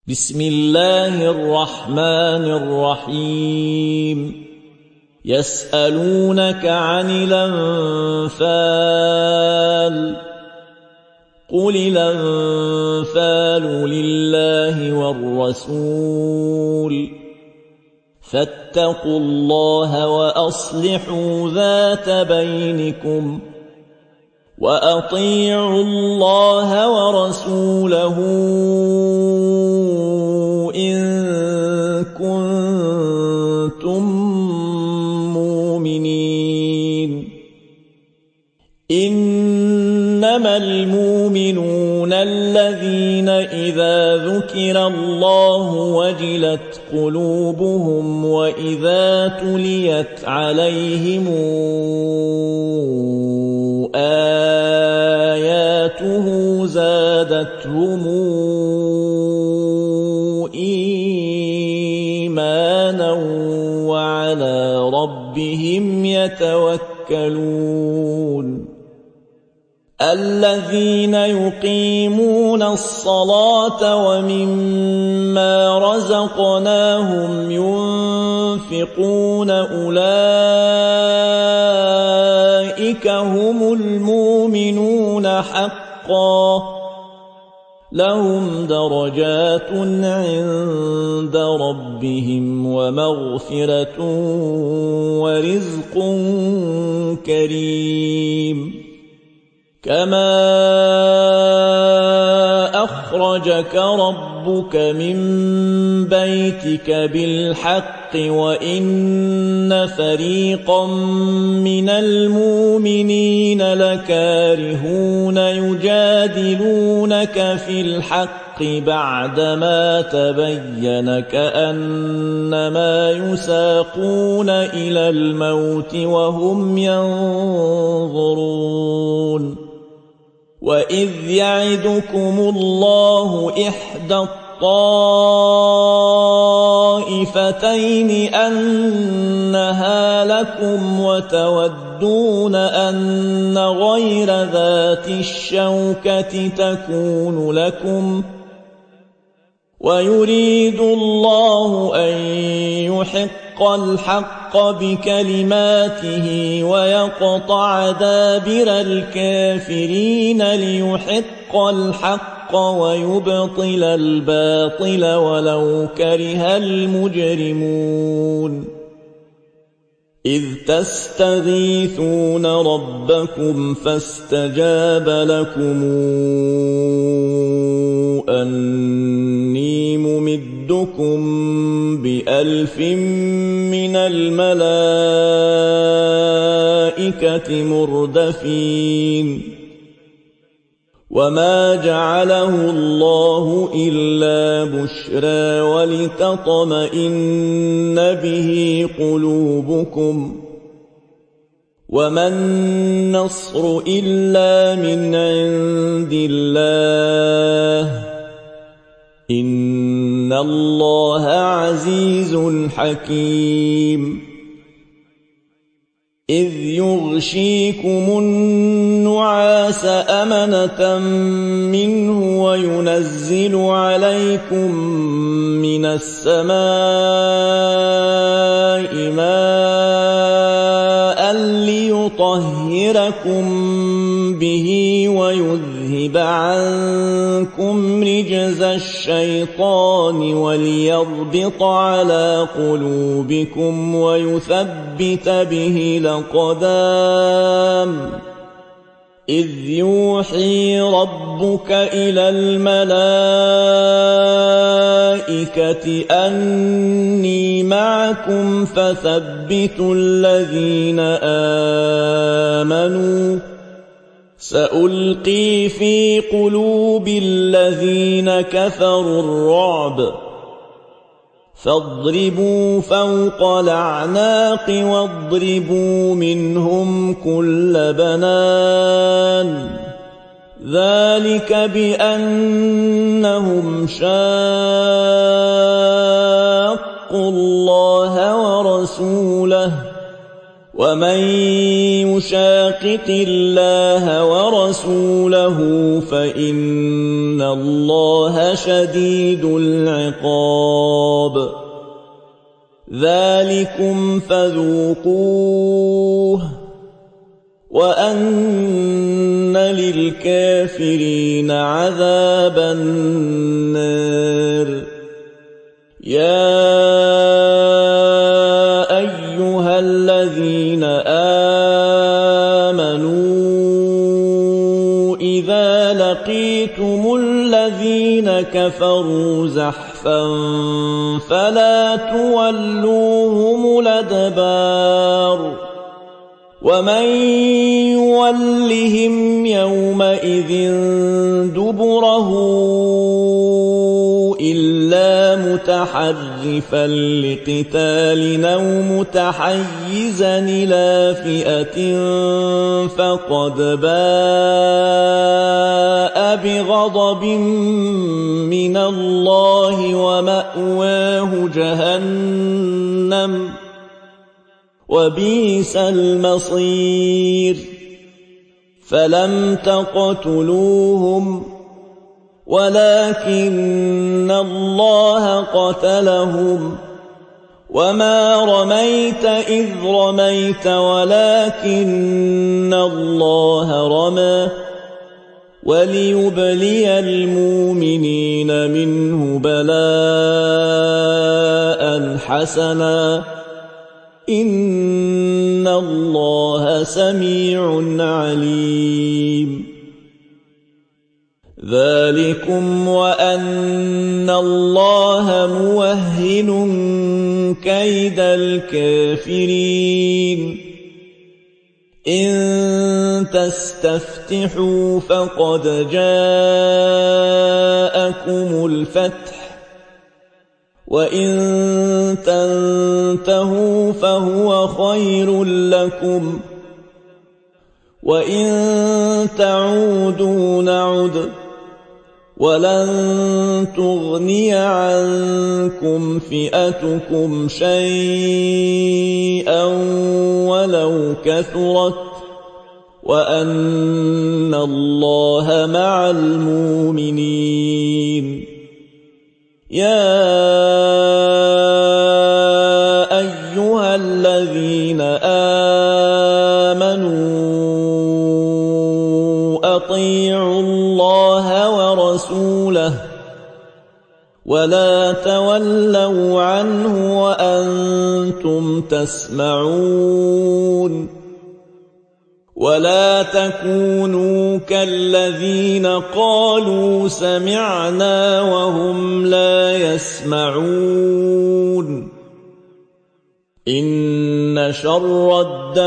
بسم الله الرحمن الرحيم يسألونك عن الأنفال قل الأنفال لله والرسول فاتقوا الله وأصلحوا ذات بينكم وأطيعوا الله ورسوله إن كنتم مؤمنين إنما المؤمنون الذين إذا ذكر الله وجلت قلوبهم وإذا تليت عليهم آياته زادتهم إيمانا وعلى ربهم يتوكلون الذين يقيمون الصلاة ومما رزقناهم ينفقون أولئك هم المؤمنون حقا لهم درجات عند ربهم ومغفرة ورزق كريم كما أخرجك ربك من بيتك بالحق وإن فريقا من المؤمنين لكارهون يجادلونك في الحق بعدما تبين كأنما يساقون إلى الموت وهم ينظرون وإذ يعدكم الله إحدى الطائفتين أنها لكم وتودون أن غير ذات الشوكة تكون لكم ويريد الله أن يحق الحق بكلماته ويقطع دابر الكافرين ليحق الحق ويبطل الباطل ولو كره المجرمون إذ تستغيثون ربكم فاستجاب لكم أني ممدكم بألف من الملائكة مردفين وما جعله الله إلا بشرى ولتطمئن به قلوبكم وما النصر إلا من عند الله إن الله عزيز حكيم إذ يغشيكم النعاس أمنة منه وينزل عليكم من السماء ماء ليطهركم به ويذهب عنكم رجز الشيطان وليربط على قلوبكم ويثبت به الأقدام إذ يوحي ربك إلى الملائكة أني معكم فثبتوا الذين آمنوا سألقي في قلوب الذين كفروا الرعب فاضربوا فوق الأعناق واضربوا منهم كل بنان ذلك بأنهم شاقوا الله ورسوله ومن يشاقق الله ورسوله فإن الله شديد العقاب ذلكم فذوقوه وأن للكافرين عذاب النار يا أيها الذين آمنوا إذا لقيتم الذين كفروا زحفا فلا تولوهم الأدبار ومن يولهم يومئذ دبره إلا متحرفا لقتال أو متحيزا إلى فئة فقد باء بغضب من الله ومأواه جهنم وبئس المصير فلم تقتلوهم ولكن الله قتلهم وما رميت إذ رميت ولكن الله رمى وليبلي المؤمنين منه بلاء حسنا إن الله سميع عليم ذلكم وأن الله موهن كيد الكافرين إن تستفتحوا فقد جاءكم الفتح وإن تنتهوا فهو خير لكم وإن تعودوا نعد ولن تغني عنكم فئتكم شيئا ولو كثرت وأن الله مع المؤمنين يا أيها الذين آمنوا أطيعوا الله ورسوله ولا تولوا عنه وأنتم تسمعون ولا تكونوا كالذين قالوا سمعنا وهم لا يسمعون إن شر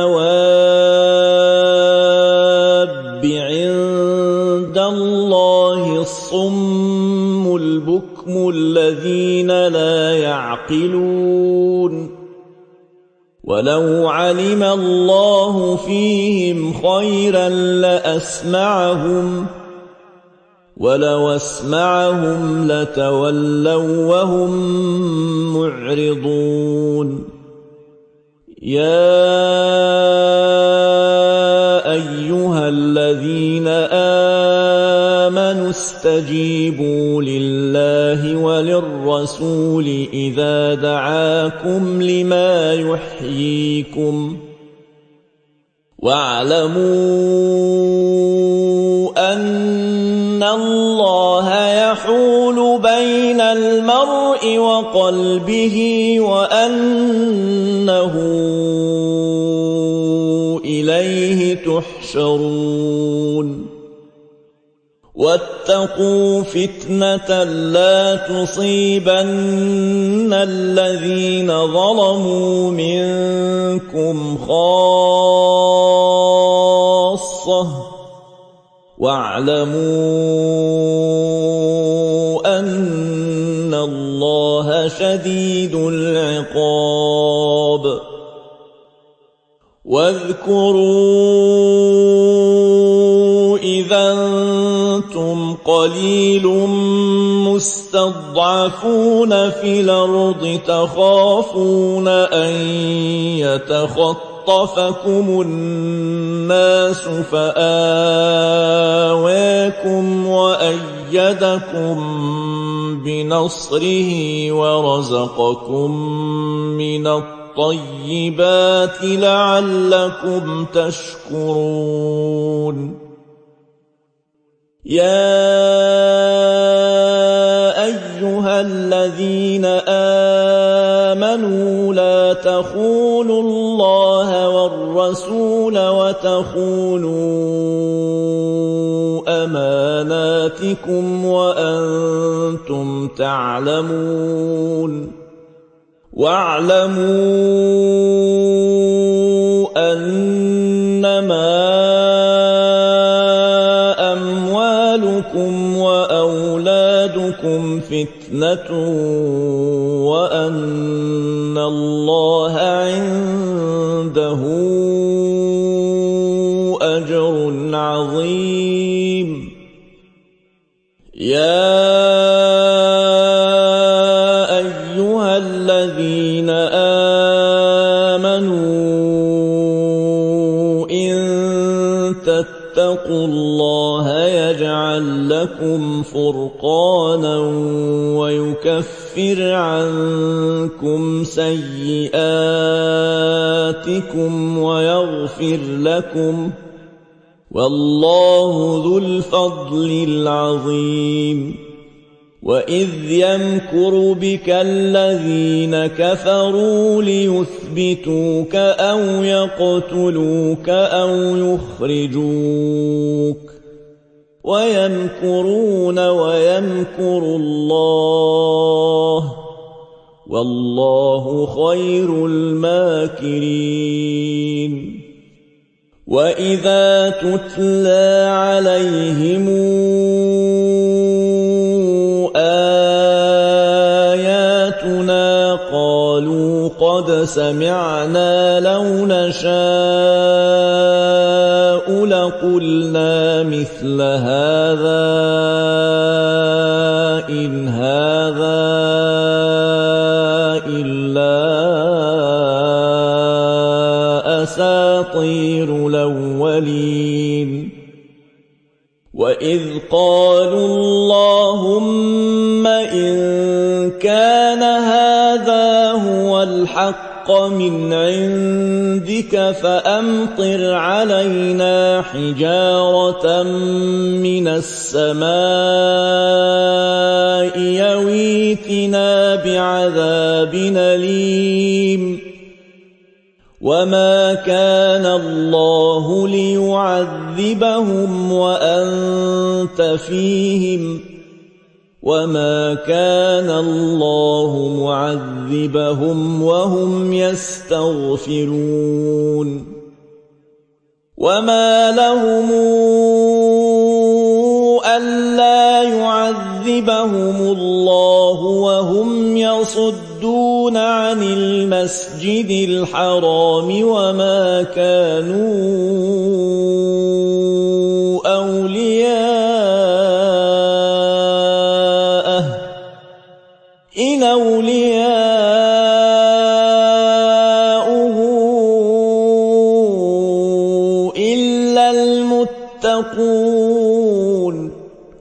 الدواب عند الله الصم البكم الذين لا يعقلون ولو علم الله فيهم خيرا لأسمعهم ولو أسمعهم لتولوا وهم معرضون يا أيها الذين آمنوا استجيبوا لله وللرسول إذا دعاكم لما يحييكم واعلموا أن الله يحول بين المرء وقلبه وأنه إليه تحشرون واتقوا فتنة لا تصيبن الذين ظلموا منكم خاصة واعلموا أن الله شديد العقاب واذكروا إذا أنتم قليل مستضعفون في الأرض تخافون أن فَخَطَّفَكُمُ النَّاسُ فَآوَاكُمْ وَأَيَّدَكُم بِنَصْرِهِ وَرَزَقَكُم مِّنَ الطَّيِّبَاتِ لَعَلَّكُمْ تَشْكُرُونَ يَا أَيُّهَا الَّذِينَ آمَنُوا لَا تَخُونُوا اللَّهَ وَالرَّسُولَ وَتَخُونُوا أَمَانَاتِكُمْ وَأَنتُمْ تَعْلَمُونَ وَاعْلَمُوا أَنَّمَا أَمْوَالُكُمْ وَأَوْلَادُكُمْ فِتْنَةٌ وَأَنَّ اللَّهَ عِندَهُ أَجْرٌ عَظِيمٌ يَا أَيُّهَا الَّذِينَ آمَنُوا إِن تَتَّقُوا اللَّهَ يَجْعَل لَّكُمْ فُرْقَانًا وَيُكَفِّرْ عَنكُمْ سَيِّئَاتِكُمْ وَيَغْفِرْ لَكُمْ وَاللَّهُ ذُو الْفَضْلِ الْعَظِيمِ وَإِذْ يَمْكُرُ بِكَ الَّذِينَ كَفَرُوا لِيُثْبِتُوكَ أَوْ يَقْتُلُوكَ أَوْ يُخْرِجُوكَ وَيَمْكُرُونَ وَيَمْكُرُ اللَّهُ وَاللَّهُ خَيْرُ الْمَاكِرِينَ وَإِذَا تُتْلَىٰ عَلَيْهِمْ آيَاتُنَا قَالُوا قَدْ سَمِعْنَا لَوْ نَشَاءُ لَقُلْنَا مِثْلَ هَٰذَا إِنْ هَٰذَا إِلَّا أَسَاطِيرُ الْأَوَّلِينَ وَإِذْ قَالُوا اللَّهُمَّ إِن كَانَ هَٰذَا هُوَ الْحَقَّ مِنْ عِندِكَ فَأَمْطِرْ عَلَيْنَا حِجَارَةً مِّنَ السَّمَاءِ أَوْ ائْتِنَا بِعَذَابٍ أَلِيمٍ وَمَا كَانَ اللَّهُ لِيُعَذِّبَهُمْ وَأَنتَ فِيهِمْ وَمَا كَانَ اللَّهُ مُعَذِّبَهُمْ وَهُمْ يَسْتَغْفِرُونَ وَمَا لَهُمْ أَلَّا يُعَذِّبَهُمُ اللَّهُ وَهُمْ يَصُدُّونَ عَنِ الْمَسْجِدِ الْحَرَامِ وَمَا كَانُوا أَوْلِيَاءَهُ إِنْ أَوْلِيَاؤُهُ إِلَّا الْمُتَّقُونَ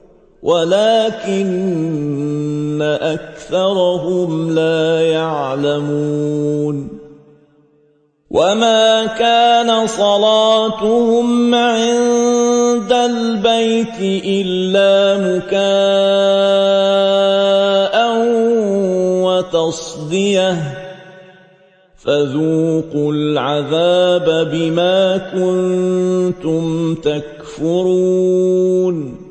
وَلَكِنَّ أَكْثَرَهُمْ لَا يَعْلَمُونَ وَمَا كَانَ صَلَاتُهُمْ عِندَ الْبَيْتِ إِلَّا مُكَاءً وَتَصْدِيَةً فَذُوقُوا الْعَذَابَ بِمَا كُنتُمْ تَكْفُرُونَ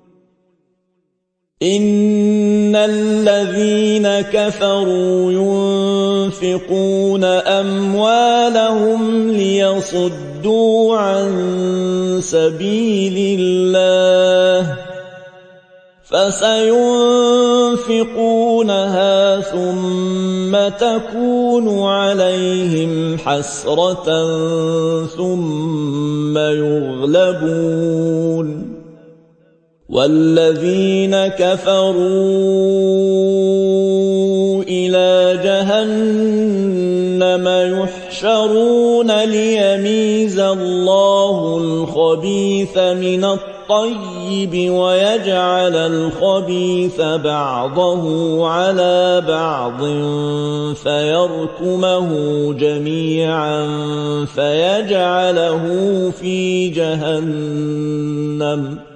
إِنَّ الَّذِينَ كَفَرُوا يُنفِقُونَ أَمْوَالَهُمْ لِيَصُدُّوا عَن سَبِيلِ اللَّهِ فَسَيُنفِقُونَهَا ثُمَّ تَكُونُ عَلَيْهِمْ حَسْرَةً ثُمَّ يُغْلَبُونَ وَالَّذِينَ كَفَرُوا إِلَىٰ جَهَنَّمَ يُحْشَرُونَ الخبيث من الطيب ويجعل الخبيث بعضه على بعض فيركمه جميعا فيجعله في جهنم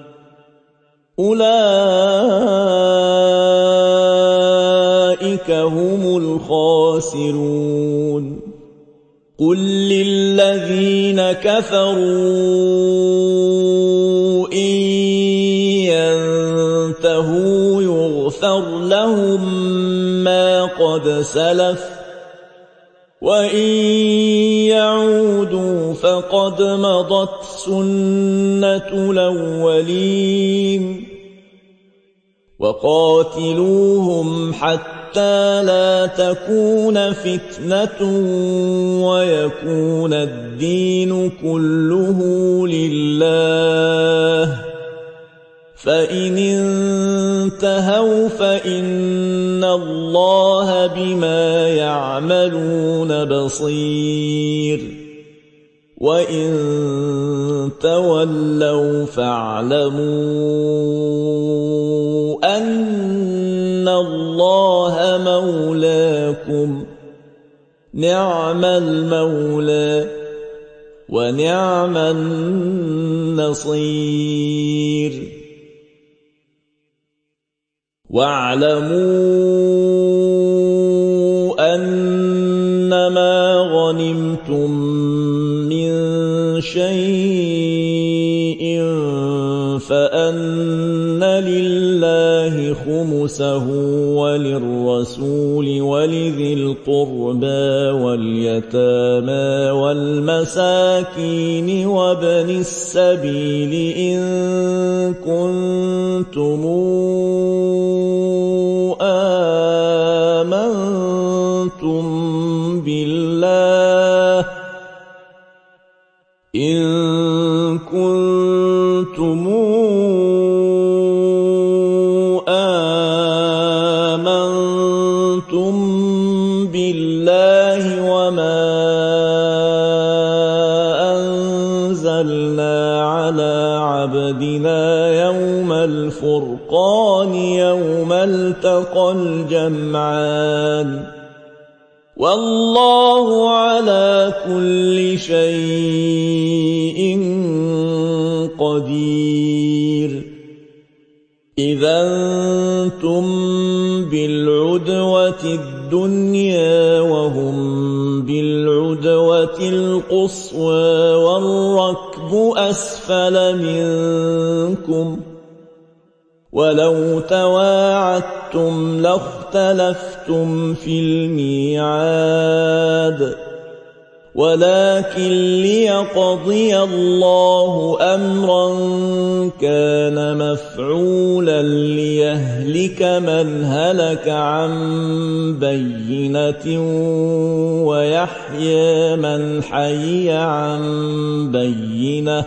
أولئك هم الخاسرون قل للذين كفروا إن ينتهوا يغفر لهم ما قد سلف وإن يعودوا فقد مضت سنة الأولين وقاتلوهم حتى لا تكون فتنة ويكون الدين كله لله فإن انتهوا فإن الله بما يعملون بصير وإن تولوا فاعلموا أن الله مولاكم نعم المولى ونعم النصير واعلموا أنما غنمتم من شيء فأن لله خمسه وللرسول ولذي القربى واليتامى والمساكين وابن السبيل إن كنتم آمنتم بالله وما أنزلنا على عبدنا يوم الفرقان يوم التقى الجمعان والله على كل شيء قدير إذا أنتم بالعدوة الدنيا وهم بالعدوة القصوى والركب أسفل منكم ولو تواعدتم لاختلفتم في الميعاد ولكن ليقضي الله أمرا كان مفعولا ليهلك من هلك عن بينة ويحيى من حي عن بينة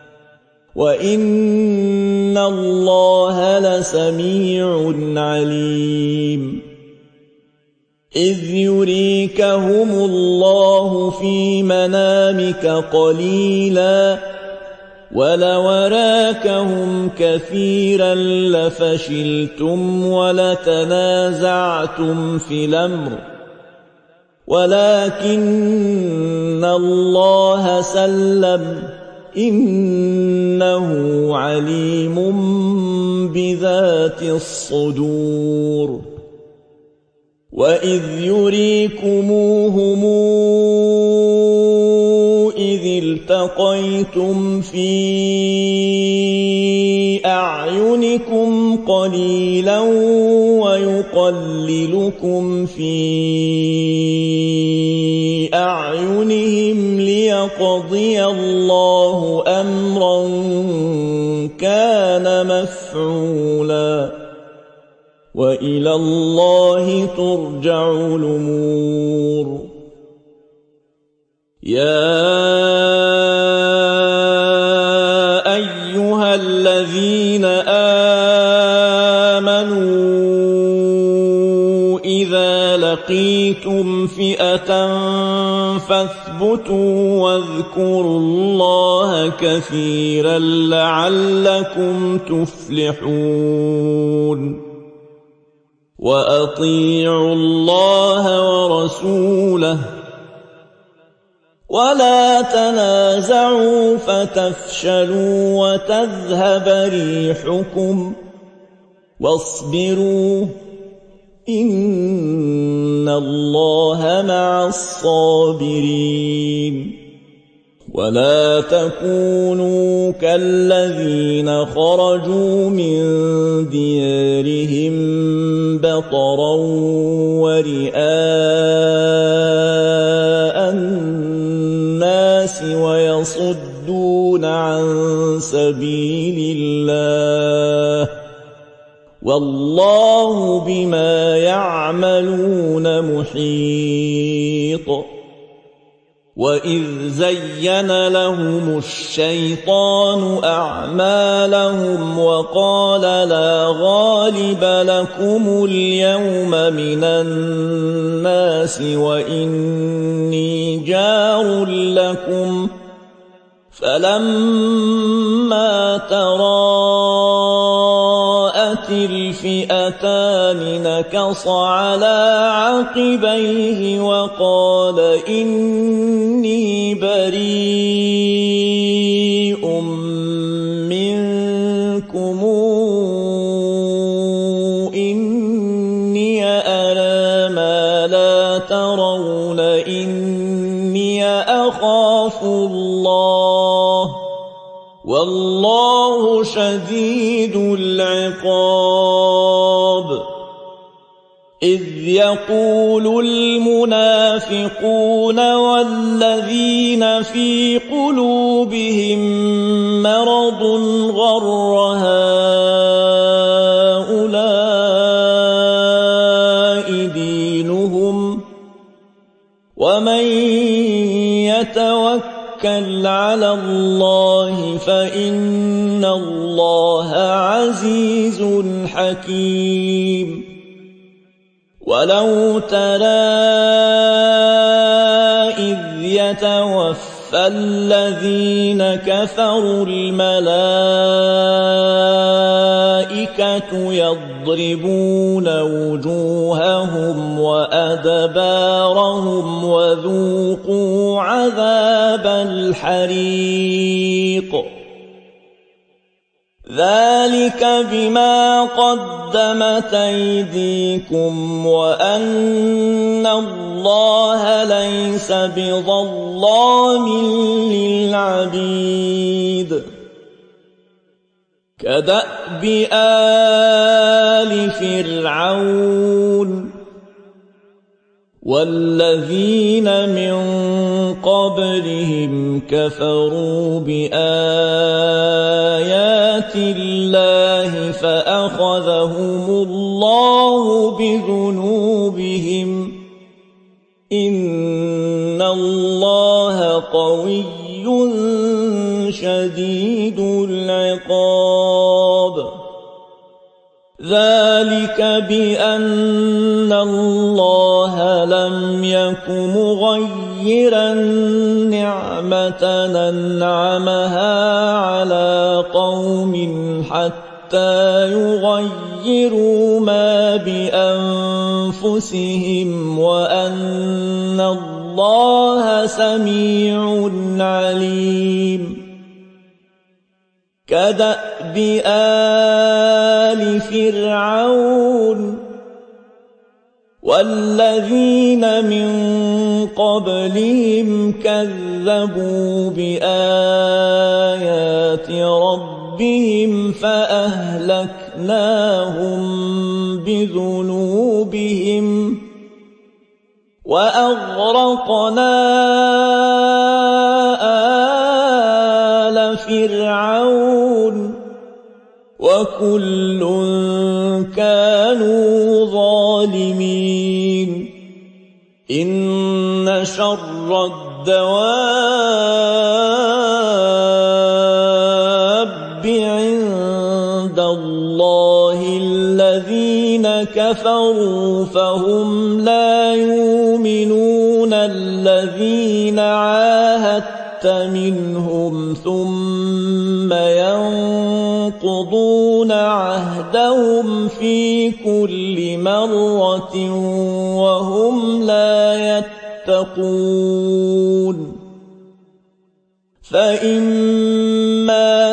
وإن الله لسميع عليم إذ يريكهم الله في منامك قليلا ولو راكهم كثيرا لفشلتم ولتنازعتم في الأمر ولكن الله سلم إنه عليم بذات الصدور وإذ يريكموهم إذ التقيتم في أعينكم قليلا ويقللكم في أعينهم ليقضي الله أمرا كان مفعولا وإلى الله ترجع الأمور يا أيها الذين آمنوا إذا لقيتم فئة فاثبتوا واذكروا الله كثيرا لعلكم تفلحون وأطيعوا الله ورسوله ولا تنازعوا فتفشلوا وتذهب ريحكم واصبروا إن الله مع الصابرين ولا تكونوا كالذين خرجوا من ديارهم بطرا ورئاء الناس ويصدون عن سبيل الله والله بما يعملون محيط وإذ زين لهم الشيطان أعمالهم وقال لا غالب لكم اليوم من الناس وإني جار لكم فلما تراءت الفئتان نكص على عقبيه وقال إني بريء منكم إني أرى ما لا ترون إني أخاف الله والله شديد العقاب إذ يقول المنافقون والذين في قلوبهم مرض غر هؤلاء دينهم ومن يتوكل على الله فإن الله عزيز حكيم ولو ترى إذ يتوفى الذين كفروا الملائكة يضربون وجوههم وأدبارهم وذوقوا عذاب الحريق ذلك بما قدمت أيديكم وأن الله ليس بظلام للعبيد كدأب آل فرعون والذين من قبلهم كفروا بآيات الله فأخذهم الله بذنوبهم إن الله قوي شديد العقاب ذلك بأن الله لم يك مغيرا نعمة أنعمها على قوم حتى يغيروا ما بأنفسهم وأن الله سميع عليم كدأب آل فرعون والذين من قبلهم كذبوا بآيات ربهم فأهلكناهم بذنوبهم وأغرقنا آل فرعون وكل كانوا ظالمين إن شر الدواب عند الله الذين كفروا فهم لا يؤمنون الذين عاهدت منهم ثم ينقضون عهدهم في كل مرة وهم لا يتقون فإما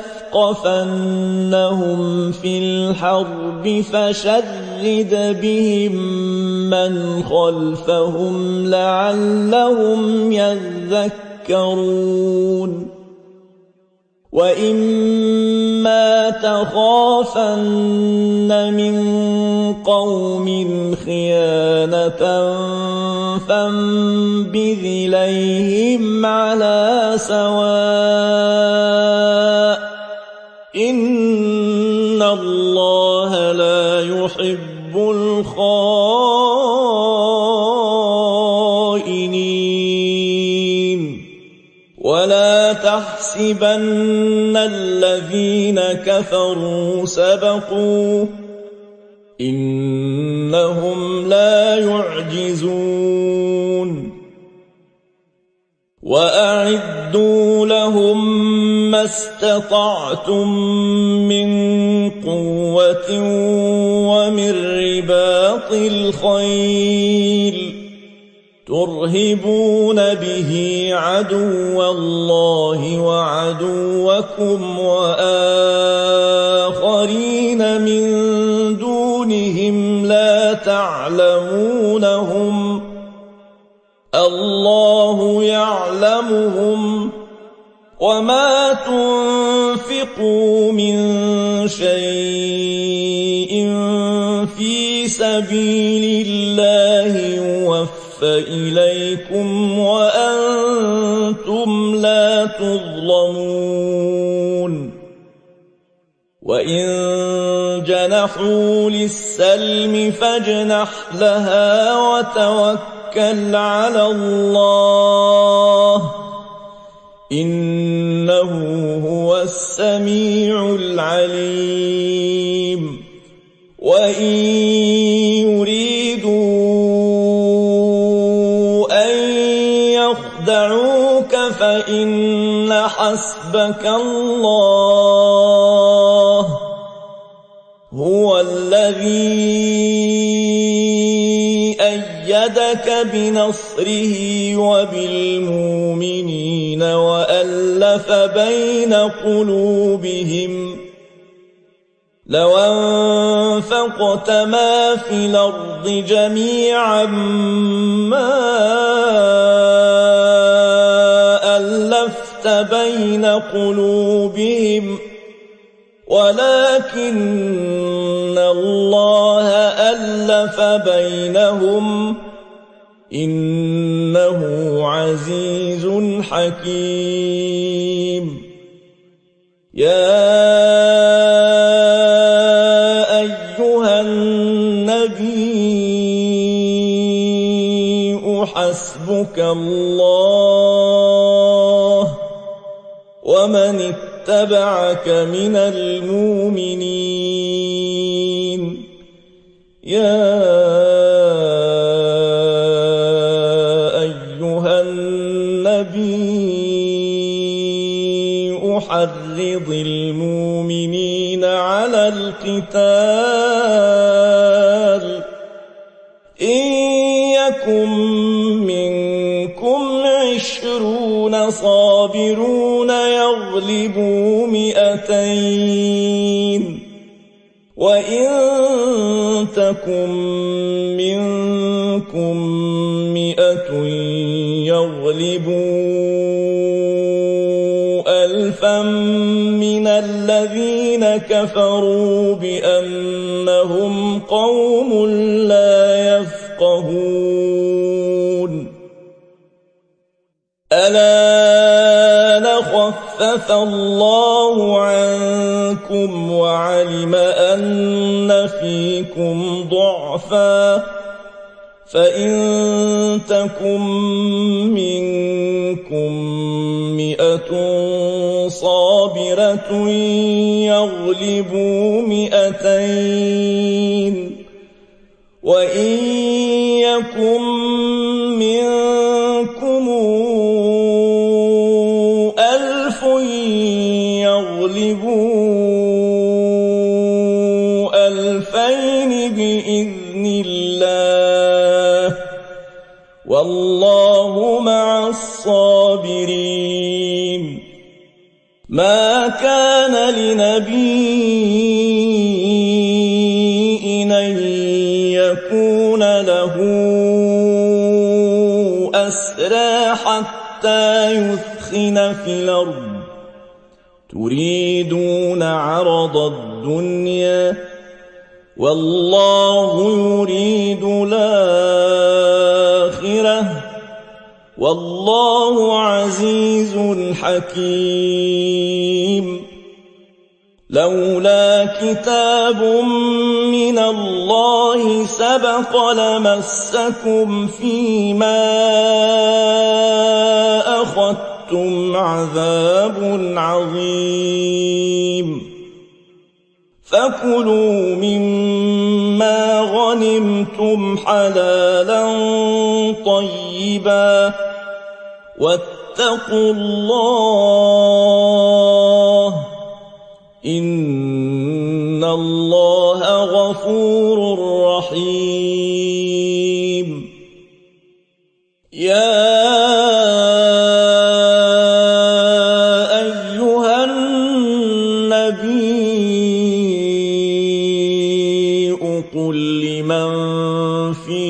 تثقفنهم في الحرب فشرد بهم من خلفهم لعلهم يذكرون وإما تخافن من قوم خيانة فانبذ إليهم على سواء إن الله لا يحب الخائنين ولا تحسبن الذين كفروا سبقوا إنهم لا يعجزون وأعدوا لهم ما استطعتم من قوة ومن رباط الخيل ترهبون به عدو الله وعدوكم وآخرين من دونهم لا تعلمونهم الله يعلمهم وما تنفقوا من شيء في سبيل الله يوفى إليكم وأنتم لا تظلمون وإن جنحوا للسلم فاجنح لها وتوكل على الله إنه هو السميع العليم وإن يريدوا أن يخدعوك فإن حسبك الله هو الذي أيدك بنصره وبالمؤمنين وألف بين قلوبهم لو أنفقت ما في الأرض جميعا ما ألفت بين قلوبهم ولكن الله ألف بينهم إنه عزيز حكيم يا أيها النبي حسبك الله ومن اتبعك من المؤمنين يا أيها النبي حرض المؤمنين على القتال إن يكن منكم 20 صابرون يغلبوا 200 وإن تكن منكم 100 يغلبوا 1000 من الذين كفروا بأنهم قوم لا يفقهون الآن خفف الله عنكم وعلم أن فيكم ضعفا فإن تكن منكم 100 صابرة يغلبوا 200 وإن يكن منكم 1000 يغلبوا 2000 بإذن الله والله مع الصابرين ما كان لنبي أن يكون له أسرى حتى يثخن في الأرض تريدون عرض الدنيا والله يريد الآخرة والله عزيز حكيم لولا كتاب من الله سبق لمسكم فيما أخذتم عذاب عظيم فكلوا مما غنمتم حلالا طيبا واتقوا الله إن الله غفور رحيم يا أيها النبي قل لمن في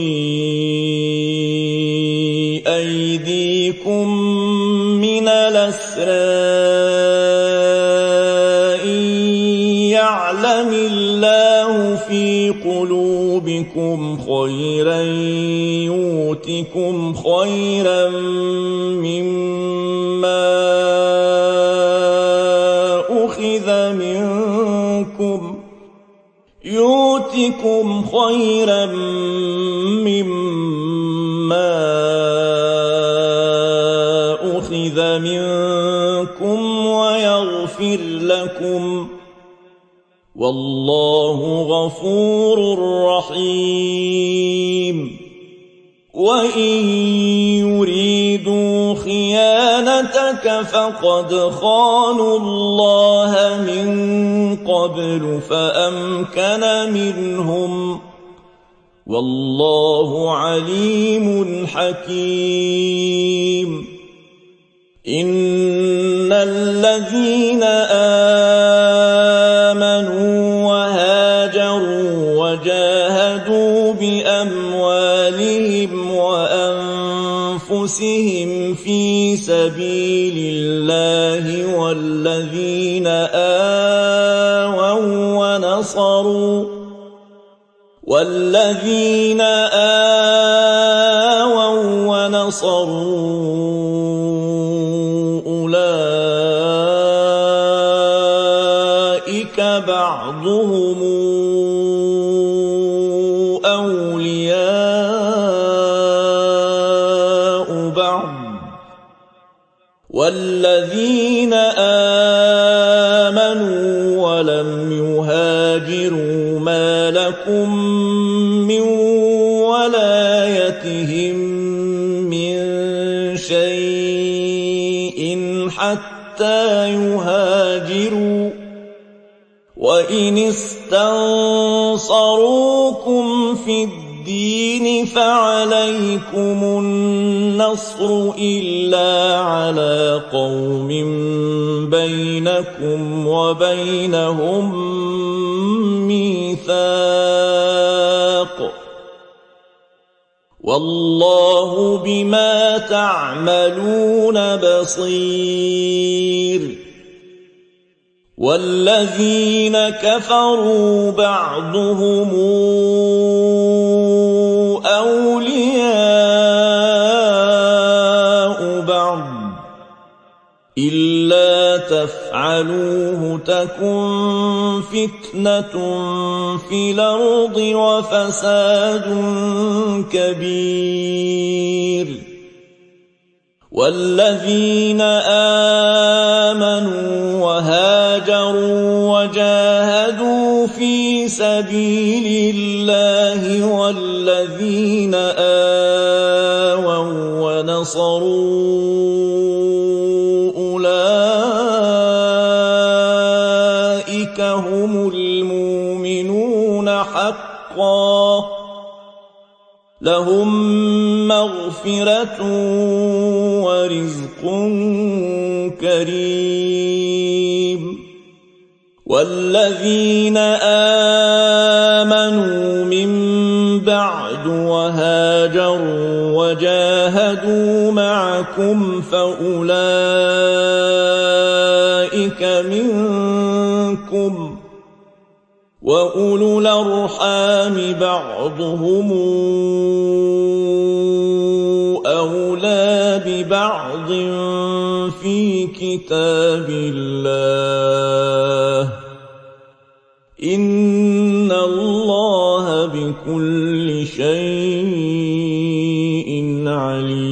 أيديكم من الأسرى يعلم الله في قلوبكم خيرا يؤتكم خيرا مما أخذ منكم ويغفر لكم والله غفور رحيم وإن يريدوا خيانتك فقد خانوا الله من قبل فأمكن منهم والله عليم حكيم إن الذين آمنوا وهاجروا وجاهدوا بأموالهم وأنفسهم في سبيل الله والذين آووا ونصروا أولئك بعضهم أولياء بعض والذين آمنوا ولم يهاجروا ما لكم من ولايتهم من شيء حتى يهاجروا وإن استنصروكم في الدين فعليكم النصر إلا على قوم بينكم وبينهم ميثاق والله بما تعملون بصير والذين كفروا بعضهم أولياء بعض إلا تفعلوه تكن فتنة في الأرض وفساد كبير والذين آمنوا وهاجروا وجاهدوا في سبيل الله والذين آووا ونصروا أولئك هم المؤمنون حقا لهم مغفرة ورزق كريم والذين آمنوا من بعد وهاجروا وجاهدوا معكم فأولئك منكم وأولو الأرحام بعضهم أولى ببعض في كتاب الله إن الله بكل شيء عليم